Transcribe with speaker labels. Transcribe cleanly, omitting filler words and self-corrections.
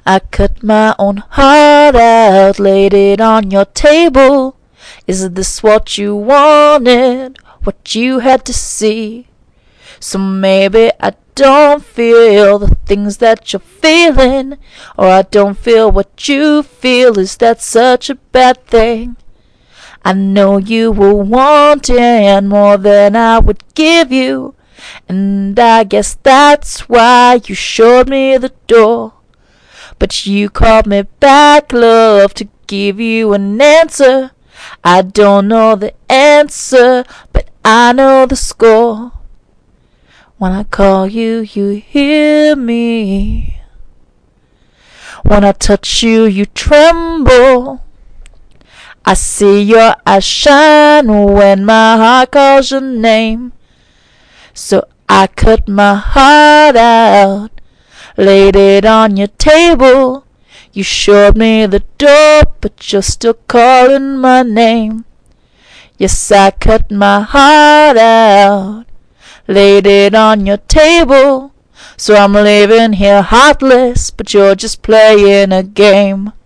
Speaker 1: I cut my own heart out, laid it on your table. Is this what you wanted, what you had to see? So maybe I don't feel the things that you're feeling, or I don't feel what you feel. Is that such a bad thing? I know you were wanting more than I would give you, and I guess that's why you showed me the door. But you called me back, love, to give you an answer. I don't know the answer, but I know the score. When I call you, you hear me. When I touch you, you tremble. I see your eyes shine when my heart calls your name. So I cut my heart out, laid it on your table. You showed me the door, but you're still calling my name. Yes, I cut my heart out, laid it on your table. So I'm living here heartless, but you're just playing a game.